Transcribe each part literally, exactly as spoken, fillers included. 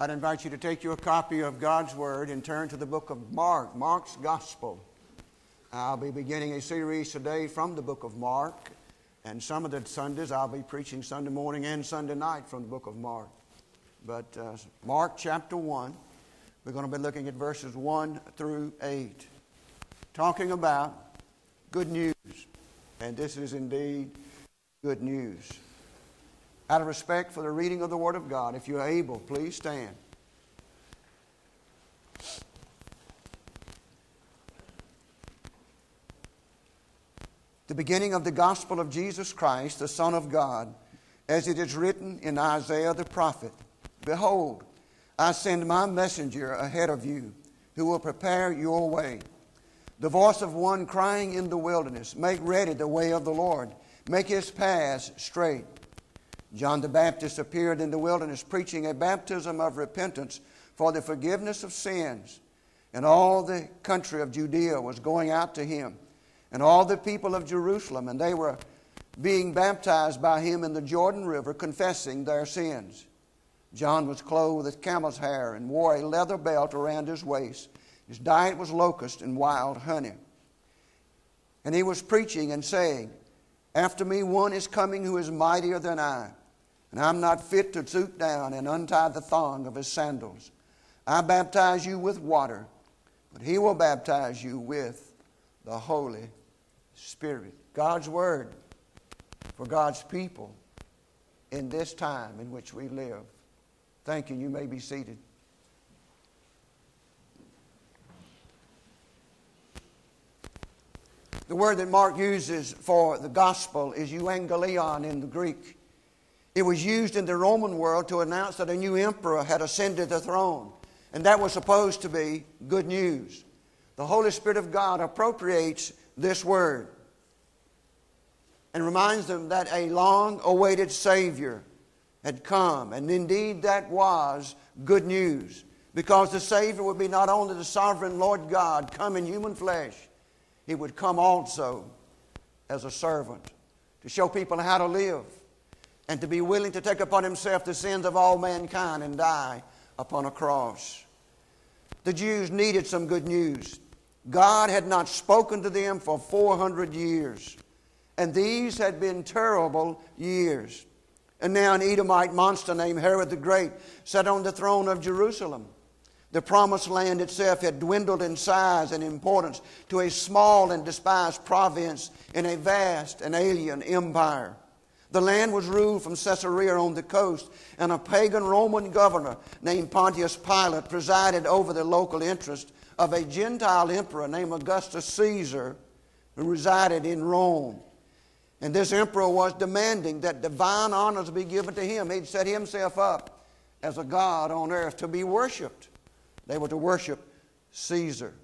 I'd invite you to take your copy of God's Word and turn to the book of Mark, Mark's Gospel. I'll be beginning a series today from the book of Mark, and some of the Sundays I'll be preaching Sunday morning and Sunday night from the book of Mark. But uh, Mark chapter one, we're going to be looking at verses one through eight, talking about good news. And this is indeed good news. Out of respect for the reading of the Word of God, if you're able, please stand. The beginning of the gospel of Jesus Christ, the Son of God, as it is written in Isaiah the prophet, "Behold, I send my messenger ahead of you, who will prepare your way. The voice of one crying in the wilderness, make ready the way of the Lord, make his paths straight." John the Baptist appeared in the wilderness preaching a baptism of repentance for the forgiveness of sins. And all the country of Judea was going out to him, and all the people of Jerusalem, and they were being baptized by him in the Jordan River, confessing their sins. John was clothed with camel's hair and wore a leather belt around his waist. His diet was locust and wild honey. And he was preaching and saying, "After me one is coming who is mightier than I, and I'm not fit to stoop down and untie the thong of his sandals. I baptize you with water, but he will baptize you with the Holy Spirit." God's Word for God's people in this time in which we live. Thank you. You may be seated. The word that Mark uses for the gospel is euangelion in the Greek. It was used in the Roman world to announce that a new emperor had ascended the throne. And that was supposed to be good news. The Holy Spirit of God appropriates this word and reminds them that a long-awaited Savior had come. And indeed that was good news, because the Savior would be not only the sovereign Lord God come in human flesh, He would come also as a servant to show people how to live and to be willing to take upon Himself the sins of all mankind and die upon a cross. The Jews needed some good news. God had not spoken to them for four hundred years. And these had been terrible years. And now an Edomite monster named Herod the Great sat on the throne of Jerusalem. The promised land itself had dwindled in size and importance to a small and despised province in a vast and alien empire. The land was ruled from Caesarea on the coast, and a pagan Roman governor named Pontius Pilate presided over the local interest of a Gentile emperor named Augustus Caesar, who resided in Rome. And this emperor was demanding that divine honors be given to him. He'd set himself up as a god on earth to be worshipped. They were to worship Caesar.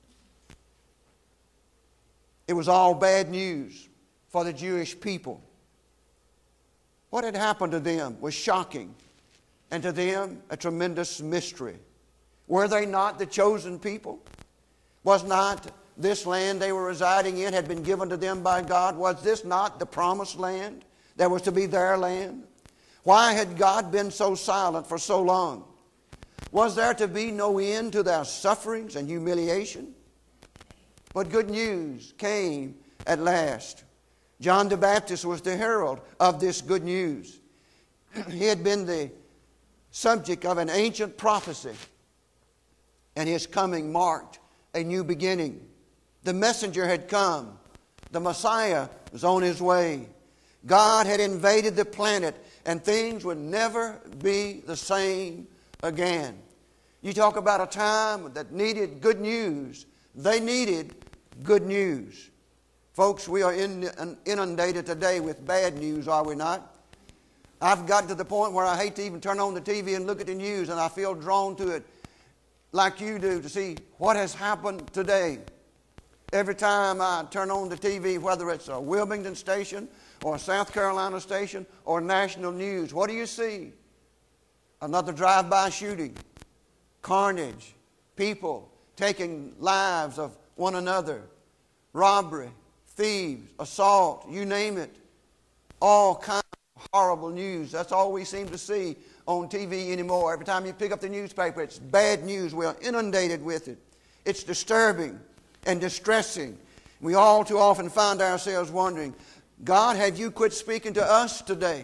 It was all bad news for the Jewish people. What had happened to them was shocking, and to them a tremendous mystery. Were they not the chosen people? Was not this land they were residing in had been given to them by God? Was this not the promised land that was to be their land? Why had God been so silent for so long? Was there to be no end to their sufferings and humiliation? But good news came at last. John the Baptist was the herald of this good news. He had been the subject of an ancient prophecy, and his coming marked a new beginning. The messenger had come. The Messiah was on his way. God had invaded the planet, and things would never be the same again. You talk about a time that needed good news. They needed good news. Folks, we are inundated today with bad news, are we not? I've gotten to the point where I hate to even turn on the T V and look at the news, and I feel drawn to it like you do to see what has happened today. Every time I turn on the T V, whether it's a Wilmington station or a South Carolina station or national news, what do you see? Another drive-by shooting, carnage, people taking lives of one another, robbery, thieves, assault, you name it. All kinds of horrible news. That's all we seem to see on T V anymore. Every time you pick up the newspaper, it's bad news. We're inundated with it. It's disturbing and distressing. We all too often find ourselves wondering, God, have you quit speaking to us today?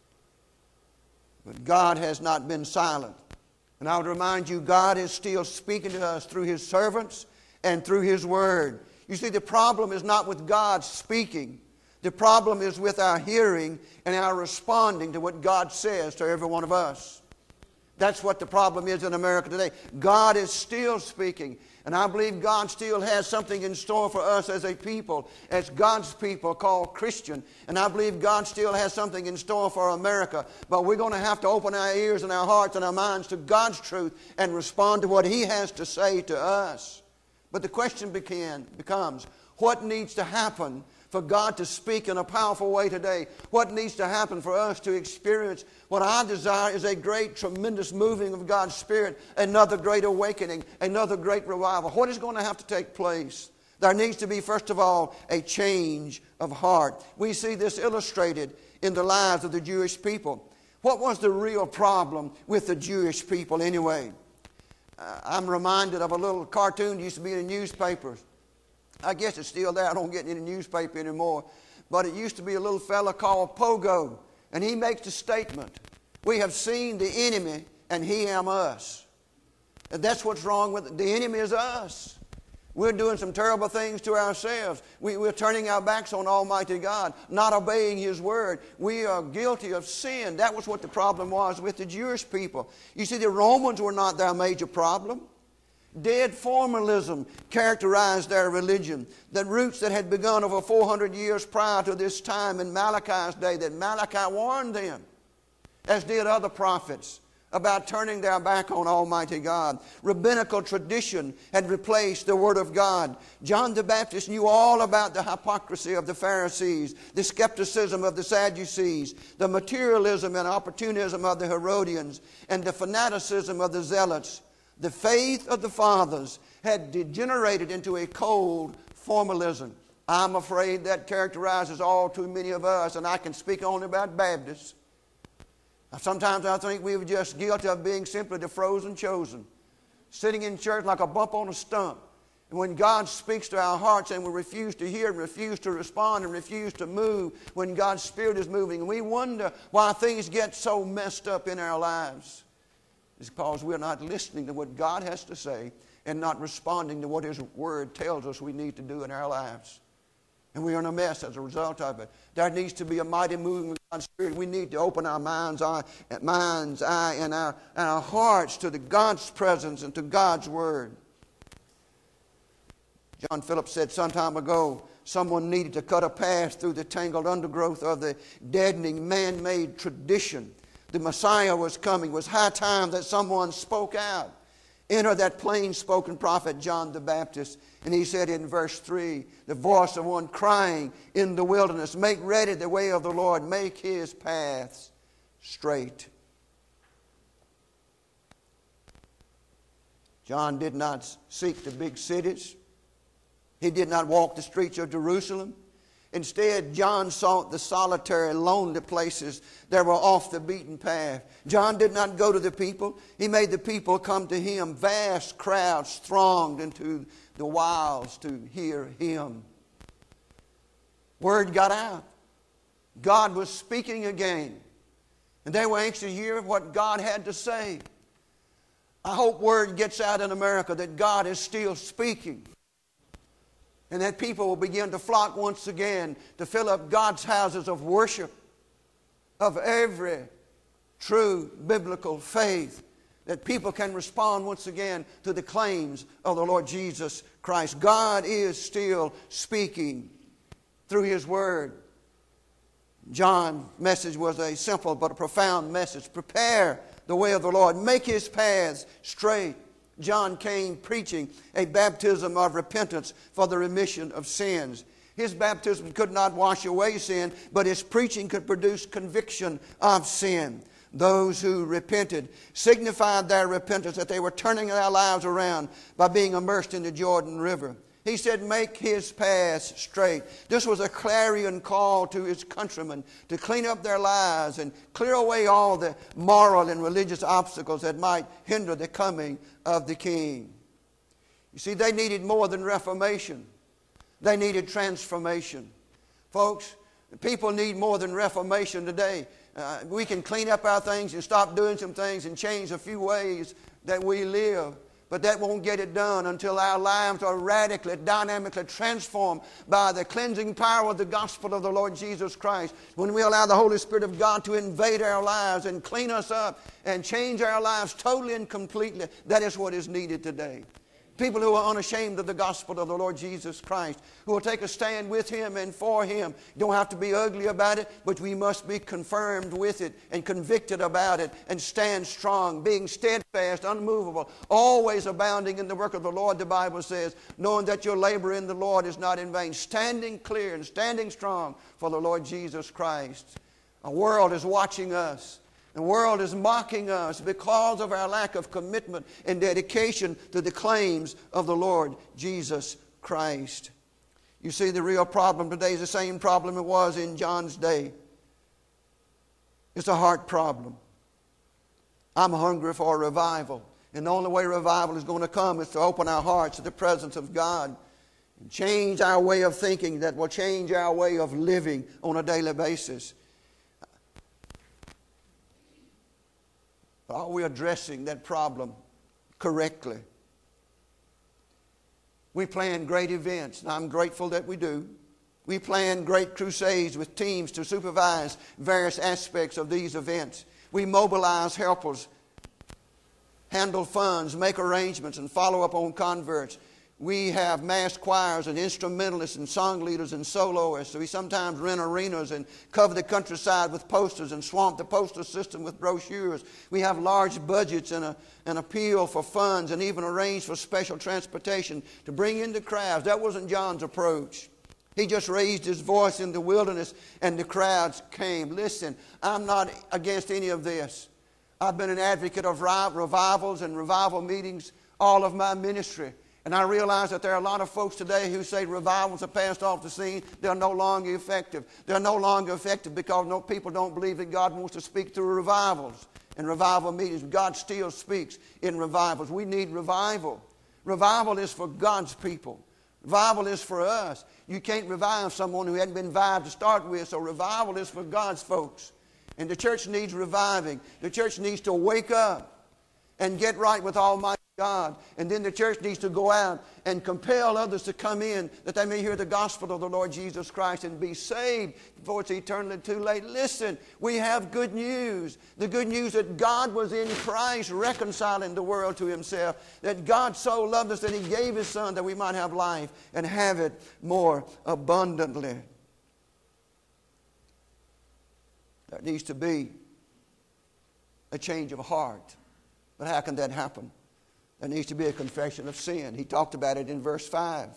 But God has not been silent. And I would remind you, God is still speaking to us through His servants and through His Word. You see, the problem is not with God speaking. The problem is with our hearing and our responding to what God says to every one of us. That's what the problem is in America today. God is still speaking. And I believe God still has something in store for us as a people, as God's people called Christian. And I believe God still has something in store for America. But we're going to have to open our ears and our hearts and our minds to God's truth and respond to what He has to say to us. But the question began, becomes, what needs to happen for God to speak in a powerful way today? What needs to happen for us to experience what I desire is a great, tremendous moving of God's Spirit, another great awakening, another great revival? What is going to have to take place? There needs to be, first of all, a change of heart. We see this illustrated in the lives of the Jewish people. What was the real problem with the Jewish people anyway? Uh, I'm reminded of a little cartoon that used to be in the newspapers. I guess it's still there. I don't get any newspaper anymore. But it used to be a little fella called Pogo. And he makes the statement, we have seen the enemy and he am us. And that's what's wrong with it. The enemy is us. We're doing some terrible things to ourselves. We, we're turning our backs on Almighty God, not obeying His Word. We are guilty of sin. That was what the problem was with the Jewish people. You see, the Romans were not their major problem. Dead formalism characterized their religion. The roots that had begun over four hundred years prior to this time in Malachi's day, that Malachi warned them, as did other prophets, about turning their back on Almighty God. Rabbinical tradition had replaced the Word of God. John the Baptist knew all about the hypocrisy of the Pharisees, the skepticism of the Sadducees, the materialism and opportunism of the Herodians, and the fanaticism of the Zealots. The faith of the fathers had degenerated into a cold formalism. I'm afraid that characterizes all too many of us, and I can speak only about Baptists. Sometimes I think we were just guilty of being simply the frozen chosen, sitting in church like a bump on a stump. And when God speaks to our hearts and we refuse to hear and refuse to respond and refuse to move when God's Spirit is moving, and we wonder why things get so messed up in our lives. It's because we're not listening to what God has to say and not responding to what His Word tells us we need to do in our lives. And we are in a mess as a result of it. There needs to be a mighty moving of God's Spirit. We need to open our mind's eye, mind's eye and our, our hearts to the God's presence and to God's Word. John Phillips said some time ago, someone needed to cut a path through the tangled undergrowth of the deadening man-made tradition. The Messiah was coming. It was high time that someone spoke out. Enter that plain-spoken prophet John the Baptist. And he said in verse three, the voice of one crying in the wilderness, make ready the way of the Lord, make His paths straight. John did not seek the big cities. He did not walk the streets of Jerusalem. Instead, John sought the solitary, lonely places that were off the beaten path. John did not go to the people. He made the people come to him. Vast crowds thronged into the wilds to hear him. Word got out. God was speaking again. And they were anxious to hear what God had to say. I hope word gets out in America that God is still speaking. And that people will begin to flock once again to fill up God's houses of worship of every true biblical faith. That people can respond once again to the claims of the Lord Jesus Christ. God is still speaking through His Word. John's message was a simple but a profound message. Prepare the way of the Lord. Make His paths straight. John came preaching a baptism of repentance for the remission of sins. His baptism could not wash away sin, but his preaching could produce conviction of sin. Those who repented signified their repentance, that they were turning their lives around by being immersed in the Jordan River. He said, make his paths straight. This was a clarion call to his countrymen to clean up their lives and clear away all the moral and religious obstacles that might hinder the coming of the King. You see, they needed more than reformation. They needed transformation. Folks, people need more than reformation today. Uh, we can clean up our things and stop doing some things and change a few ways that we live. But that won't get it done until our lives are radically, dynamically transformed by the cleansing power of the gospel of the Lord Jesus Christ. When we allow the Holy Spirit of God to invade our lives and clean us up and change our lives totally and completely, that is what is needed today. People who are unashamed of the gospel of the Lord Jesus Christ, who will take a stand with Him and for Him. You don't have to be ugly about it, but we must be confirmed with it and convicted about it and stand strong, being steadfast, unmovable, always abounding in the work of the Lord, the Bible says, knowing that your labor in the Lord is not in vain, standing clear and standing strong for the Lord Jesus Christ. A world is watching us. The world is mocking us because of our lack of commitment and dedication to the claims of the Lord Jesus Christ. You see, the real problem today is the same problem it was in John's day. It's a heart problem. I'm hungry for a revival. And the only way revival is going to come is to open our hearts to the presence of God and change our way of thinking that will change our way of living on a daily basis. Are we addressing that problem correctly? We plan great events, and I'm grateful that we do. We plan great crusades with teams to supervise various aspects of these events. We mobilize helpers, handle funds, make arrangements, and follow up on converts. We have mass choirs and instrumentalists and song leaders and soloists. So we sometimes rent arenas and cover the countryside with posters and swamp the postal system with brochures. We have large budgets and a, an appeal for funds and even arrange for special transportation to bring in the crowds. That wasn't John's approach. He just raised his voice in the wilderness and the crowds came. Listen, I'm not against any of this. I've been an advocate of revivals and revival meetings all of my ministry. And I realize that there are a lot of folks today who say revivals are passed off the scene. They're no longer effective. They're no longer effective because no people don't believe that God wants to speak through revivals and revival meetings. God still speaks in revivals. We need revival. Revival is for God's people. Revival is for us. You can't revive someone who hadn't been revived to start with, so revival is for God's folks. And the church needs reviving. The church needs to wake up and get right with Almighty God. And then the church needs to go out and compel others to come in that they may hear the gospel of the Lord Jesus Christ and be saved before it's eternally too late. Listen, we have good news. The good news that God was in Christ reconciling the world to Himself. That God so loved us that He gave His Son that we might have life and have it more abundantly. There needs to be a change of heart. But how can that happen? There needs to be a confession of sin. He talked about it in verse five.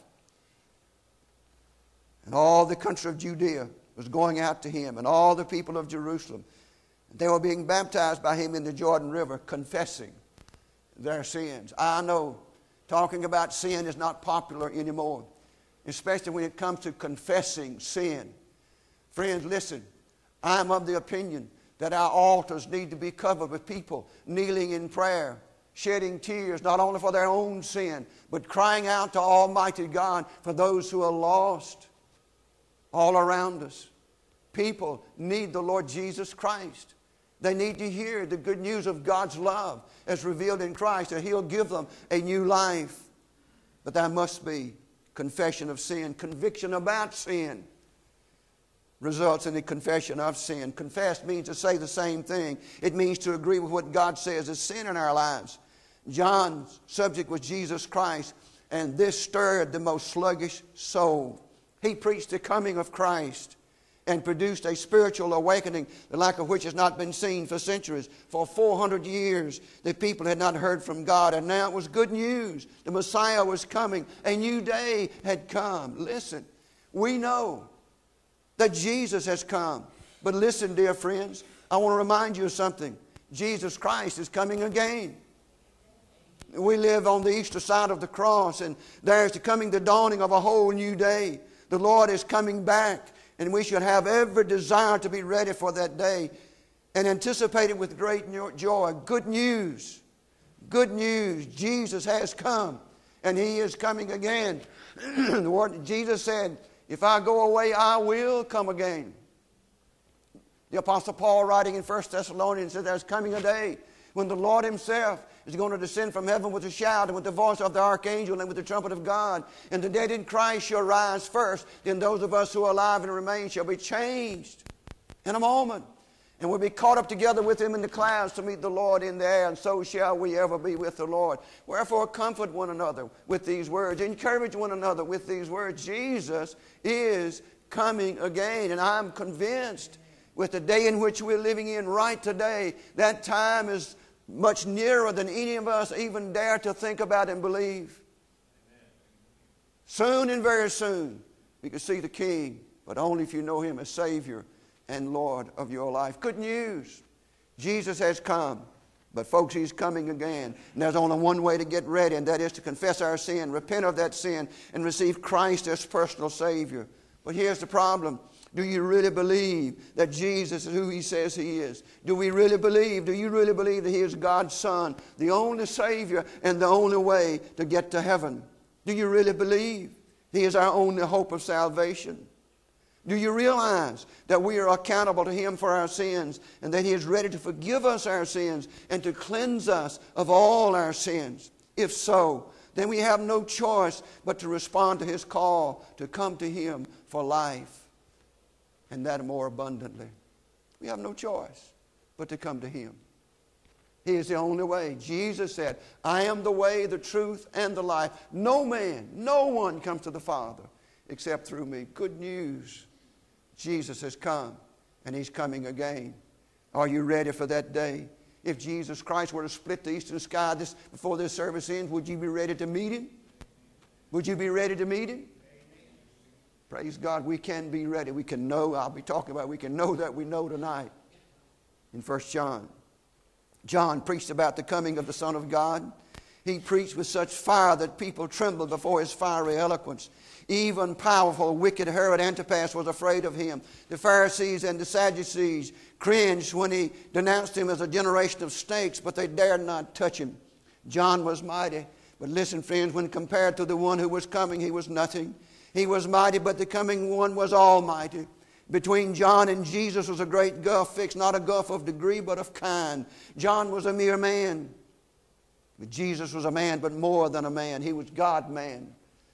And all the country of Judea was going out to Him, and all the people of Jerusalem. They were being baptized by Him in the Jordan River, confessing their sins. I know talking about sin is not popular anymore, especially when it comes to confessing sin. Friends, listen, I'm of the opinion that our altars need to be covered with people kneeling in prayer, shedding tears not only for their own sin, but crying out to Almighty God for those who are lost all around us. People need the Lord Jesus Christ. They need to hear the good news of God's love as revealed in Christ, that He'll give them a new life. But there must be confession of sin, conviction about sin. Results in the confession of sin. Confess means to say the same thing. It means to agree with what God says is sin in our lives. John's subject was Jesus Christ, and this stirred the most sluggish soul. He preached the coming of Christ and produced a spiritual awakening, the like of which has not been seen for centuries. For four hundred years, the people had not heard from God, and now it was good news. The Messiah was coming. A new day had come. Listen, we know that Jesus has come. But listen, dear friends, I want to remind you of something. Jesus Christ is coming again. We live on the eastern side of the cross, and there's the coming, the dawning of a whole new day. The Lord is coming back, and we should have every desire to be ready for that day and anticipate it with great joy. Good news. Good news. Jesus has come, and He is coming again. The Lord, Jesus said, if I go away, I will come again. The Apostle Paul, writing in First Thessalonians, said there's coming a day when the Lord Himself is going to descend from heaven with a shout and with the voice of the archangel and with the trumpet of God. And the dead in Christ shall rise first. Then those of us who are alive and remain shall be changed in a moment. And we'll be caught up together with Him in the clouds to meet the Lord in the air. And so shall we ever be with the Lord. Wherefore comfort one another with these words. Encourage one another with these words. Jesus is coming again. And I'm convinced with the day in which we're living in right today, that time is much nearer than any of us even dare to think about and believe. Amen. Soon and very soon we can see the King, but only if you know Him as Savior and Lord of your life. Good news. Jesus has come, but folks, He's coming again. And there's only one way to get ready, and that is to confess our sin, repent of that sin, and receive Christ as personal Savior. But here's the problem. Do you really believe that Jesus is who He says He is? Do we really believe, do you really believe that He is God's Son, the only Savior and the only way to get to heaven? Do you really believe He is our only hope of salvation? Do you realize that we are accountable to Him for our sins and that He is ready to forgive us our sins and to cleanse us of all our sins? If so, then we have no choice but to respond to His call to come to Him for life, and that more abundantly. We have no choice but to come to Him. He is the only way. Jesus said, I am the way, the truth, and the life. No man, no one comes to the Father except through me. Good news. Jesus has come, and He's coming again. Are you ready for that day? If Jesus Christ were to split the eastern sky this, before this service ends, would you be ready to meet Him? Would you be ready to meet Him? Praise God, we can be ready. We can know, I'll be talking about, we can know that we know tonight. In First John. John preached about the coming of the Son of God. He preached with such fire that people trembled before His fiery eloquence. Even powerful, wicked Herod Antipas was afraid of Him. The Pharisees and the Sadducees cringed when He denounced Him as a generation of snakes, but they dared not touch Him. John was mighty. But listen, friends, when compared to the one who was coming, he was nothing. He was mighty, but the coming one was almighty. Between John and Jesus was a great gulf fixed, not a gulf of degree, but of kind. John was a mere man. But Jesus was a man, but more than a man. He was God-man.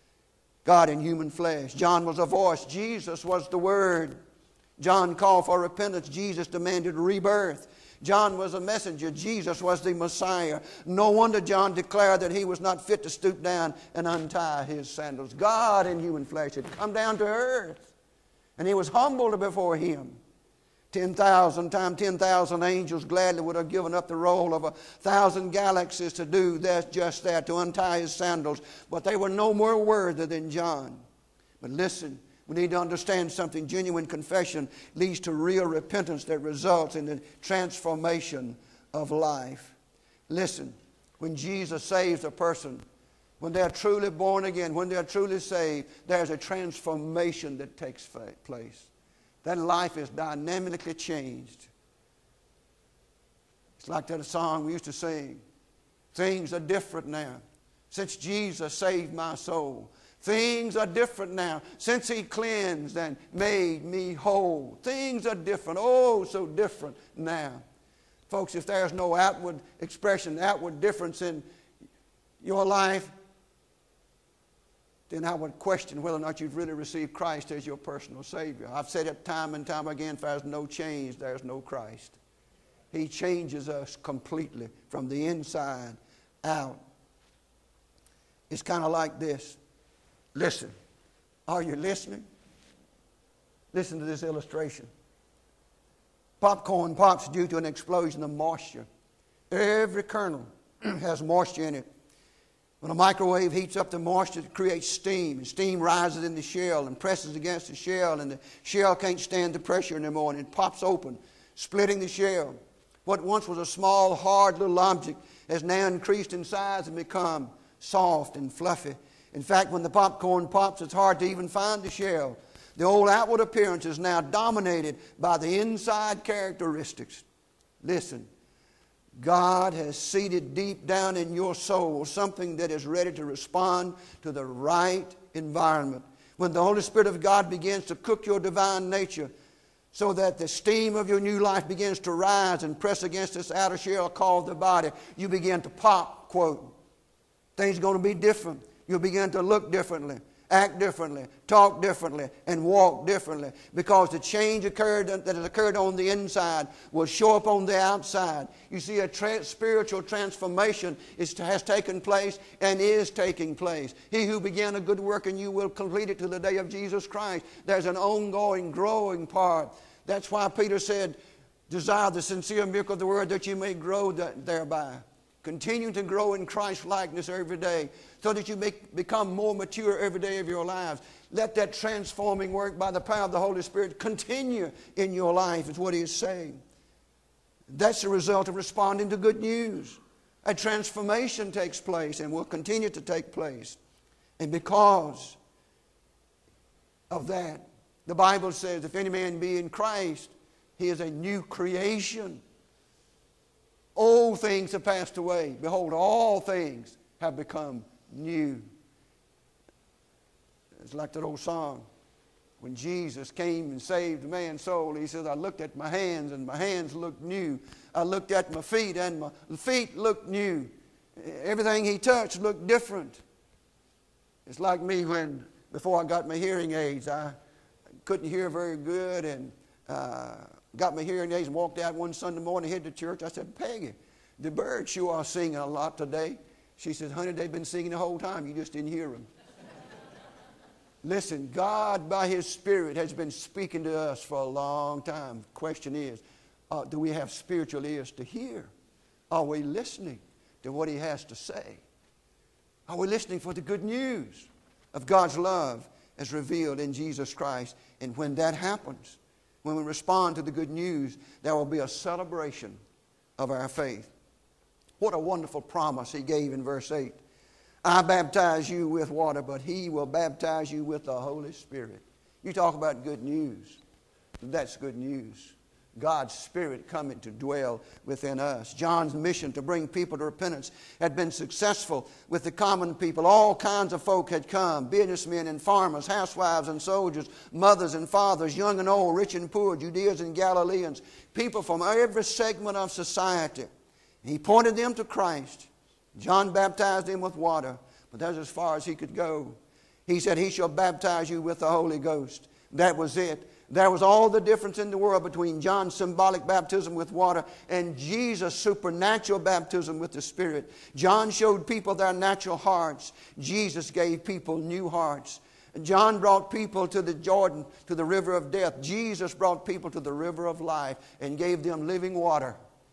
God in human flesh. John was a voice. Jesus was the Word. John called for repentance. Jesus demanded rebirth. John was a messenger. Jesus was the Messiah. No wonder John declared that he was not fit to stoop down and untie his sandals. God in human flesh had come down to earth, and He was humbled before Him. ten thousand times ten thousand angels gladly would have given up the role of a thousand galaxies to do that, just that, to untie His sandals. But they were no more worthy than John. But listen, we need to understand something. Genuine confession leads to real repentance that results in the transformation of life. Listen, when Jesus saves a person, when they're truly born again, when they're truly saved, there's a transformation that takes place. That life is dynamically changed. It's like that song we used to sing. Things are different now since Jesus saved my soul. Things are different now since He cleansed and made me whole. Things are different, oh, so different now. Folks, if there's no outward expression, outward difference in your life, then I would question whether or not you've really received Christ as your personal Savior. I've said it time and time again, if there's no change, there's no Christ. He changes us completely from the inside out. It's kind of like this. Listen. Are you listening? Listen to this illustration. Popcorn pops due to an explosion of moisture. Every kernel has moisture in it. When a microwave heats up the moisture, it creates steam. And steam rises in the shell and presses against the shell, and the shell can't stand the pressure anymore, and it pops open, splitting the shell. What once was a small, hard little object has now increased in size and become soft and fluffy. In fact, when the popcorn pops, it's hard to even find the shell. The old outward appearance is now dominated by the inside characteristics. Listen, God has seeded deep down in your soul something that is ready to respond to the right environment. When the Holy Spirit of God begins to cook your divine nature so that the steam of your new life begins to rise and press against this outer shell called the body, you begin to pop, quote. Things are going to be different. You'll begin to look differently, act differently, talk differently, and walk differently, because the change occurred that has occurred on the inside will show up on the outside. You see, a tra- spiritual transformation is, has taken place and is taking place. He who began a good work in you will complete it to the day of Jesus Christ. There's an ongoing, growing part. That's why Peter said, desire the sincere milk of the word that you may grow thereby. Continue to grow in Christ's likeness every day so that you make, become more mature every day of your lives. Let that transforming work by the power of the Holy Spirit continue in your life, is what he is saying. That's the result of responding to good news. A transformation takes place and will continue to take place. And because of that, the Bible says, if any man be in Christ, he is a new creation. Old things have passed away. Behold, all things have become new. It's like that old song. When Jesus came and saved man's soul, he says, I looked at my hands and my hands looked new. I looked at my feet and my feet looked new. Everything he touched looked different. It's like me when, before I got my hearing aids, I couldn't hear very good, and uh, got my hearing aids and walked out one Sunday morning, headed to church. I said, Peggy, the birds sure are singing a lot today. She says, honey, they've been singing the whole time. You just didn't hear them. Listen, God by his Spirit has been speaking to us for a long time. The question is, uh, do we have spiritual ears to hear? Are we listening to what he has to say? Are we listening for the good news of God's love as revealed in Jesus Christ? And when that happens, when we respond to the good news, there will be a celebration of our faith. What a wonderful promise he gave in verse eight. I baptize you with water, but he will baptize you with the Holy Spirit. You talk about good news. That's good news. God's Spirit coming to dwell within us. John's mission to bring people to repentance had been successful with the common people. All kinds of folk had come, businessmen and farmers, housewives and soldiers, mothers and fathers, young and old, rich and poor, Judeans and Galileans, people from every segment of society. He pointed them to Christ. John baptized them with water, but that's as far as he could go. He said, he shall baptize you with the Holy Ghost. That was it. There was all the difference in the world between John's symbolic baptism with water and Jesus' supernatural baptism with the Spirit. John showed people their natural hearts. Jesus gave people new hearts. John brought people to the Jordan, to the river of death. Jesus brought people to the river of life and gave them living water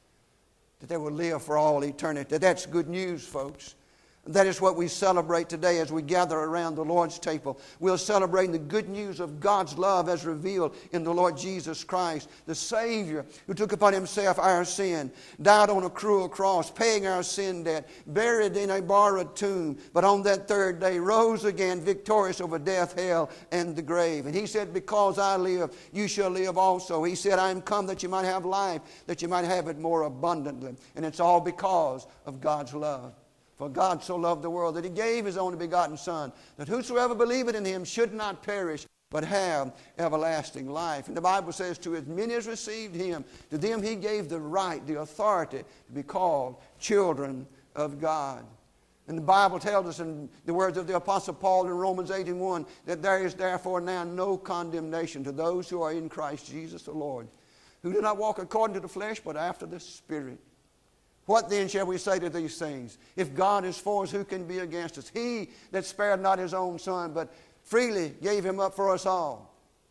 that they would live for all eternity. That's good news, folks. That is what we celebrate today as we gather around the Lord's table. We're celebrating the good news of God's love as revealed in the Lord Jesus Christ, the Savior who took upon himself our sin, died on a cruel cross, paying our sin debt, buried in a borrowed tomb, but on that third day rose again victorious over death, hell, and the grave. And he said, because I live, you shall live also. He said, I am come that you might have life, that you might have it more abundantly. And it's all because of God's love. For God so loved the world that he gave his only begotten Son, that whosoever believeth in him should not perish, but have everlasting life. And the Bible says, to as many as received him, to them he gave the right, the authority to be called children of God. And the Bible tells us in the words of the Apostle Paul in Romans eight and one, that there is therefore now no condemnation to those who are in Christ Jesus the Lord, who do not walk according to the flesh, but after the Spirit. What then shall we say to these things? If God is for us, who can be against us? He that spared not his own Son, but freely gave him up for us all.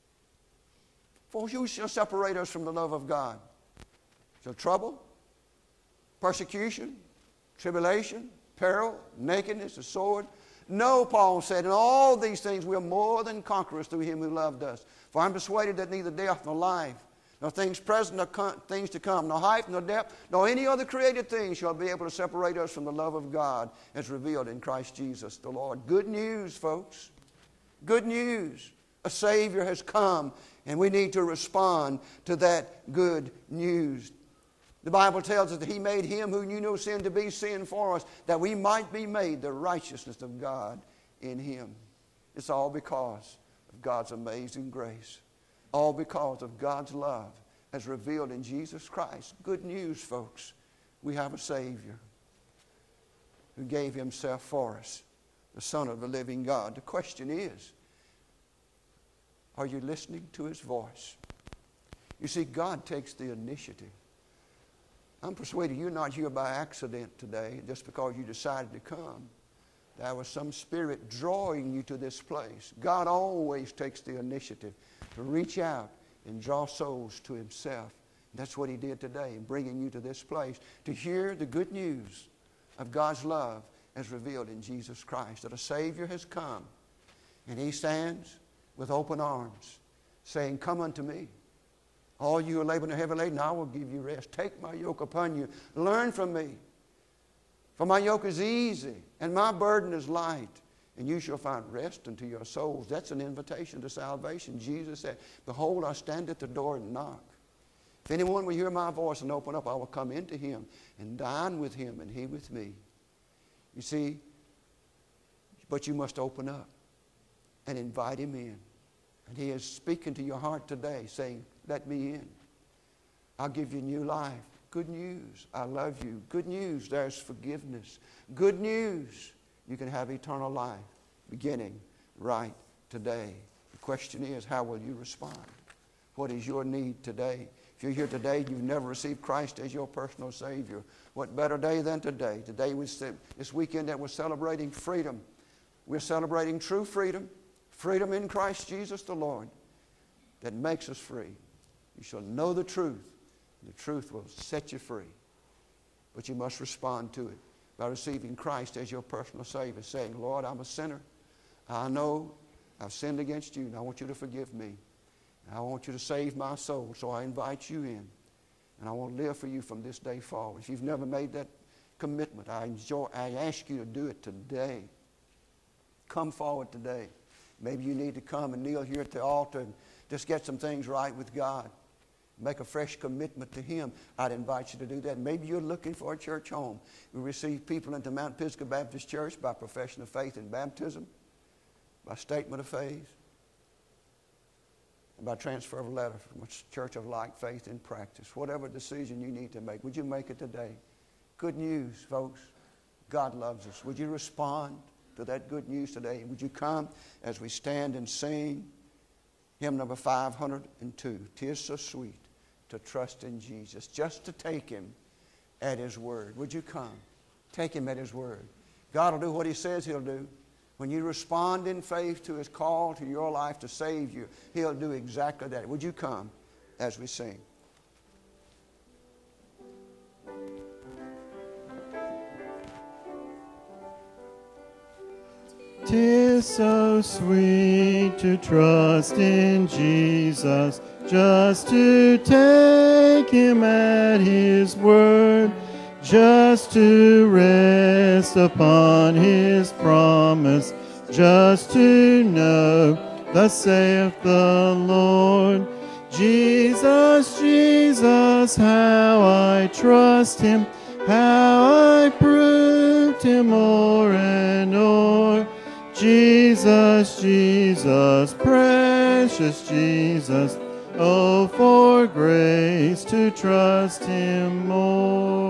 For who shall separate us from the love of God? Shall trouble, persecution, tribulation, peril, nakedness, the sword? No, Paul said, in all these things we are more than conquerors through him who loved us. For I'm persuaded that neither death nor life, nor things present, nor co- things to come, nor height, nor depth, nor any other created thing shall be able to separate us from the love of God as revealed in Christ Jesus the Lord. Good news, folks. Good news. A Savior has come, and we need to respond to that good news. The Bible tells us that He made Him who knew no sin to be sin for us, that we might be made the righteousness of God in Him. It's all because of God's amazing grace. All because of God's love as revealed in Jesus Christ. Good news, folks. We have a Savior who gave Himself for us, the Son of the living God. The question is, are you listening to His voice? You see, God takes the initiative. I'm persuaded you're not here by accident today just because you decided to come. There was some spirit drawing you to this place. God always takes the initiative to reach out and draw souls to Himself. That's what He did today in bringing you to this place, to hear the good news of God's love as revealed in Jesus Christ, that a Savior has come, and He stands with open arms, saying, "Come unto me, all you are laboring and heavy laden, I will give you rest. Take my yoke upon you. Learn from me. For my yoke is easy and my burden is light, and you shall find rest unto your souls." That's an invitation to salvation. Jesus said, "Behold, I stand at the door and knock. If anyone will hear my voice and open up, I will come into him and dine with him and he with me." You see, but you must open up and invite Him in. And He is speaking to your heart today, saying, "Let me in. I'll give you new life. Good news, I love you. Good news, there's forgiveness. Good news, you can have eternal life beginning right today." The question is, how will you respond? What is your need today? If you're here today and you've never received Christ as your personal Savior, what better day than today? Today, we, this weekend that we're celebrating freedom. We're celebrating true freedom. Freedom in Christ Jesus the Lord that makes us free. You shall know the truth. The truth will set you free. But you must respond to it by receiving Christ as your personal Savior, saying, "Lord, I'm a sinner. I know I've sinned against you, and I want you to forgive me. I want you to save my soul, so I invite you in. And I want to live for you from this day forward." If you've never made that commitment, I, enjoy, I ask you to do it today. Come forward today. Maybe you need to come and kneel here at the altar and just get some things right with God. Make a fresh commitment to Him. I'd invite you to do that. Maybe you're looking for a church home. We receive people into Mount Pisgah Baptist Church by profession of faith and baptism, by statement of faith, and by transfer of a letter from a church of like faith and practice. Whatever decision you need to make, would you make it today? Good news, folks. God loves us. Would you respond to that good news today? Would you come as we stand and sing hymn number five hundred two, "'Tis so sweet to trust in Jesus," just to take Him at His word. Would you come? Take Him at His word. God will do what He says He'll do. When you respond in faith to His call to your life to save you, He'll do exactly that. Would you come as we sing? "'Tis so sweet to trust in Jesus, just to take Him at His word, just to rest upon His promise, just to know, thus saith the Lord. Jesus, Jesus, how I trust Him, how I proved Him o'er and o'er. Jesus, Jesus, precious Jesus, oh, for grace to trust Him more."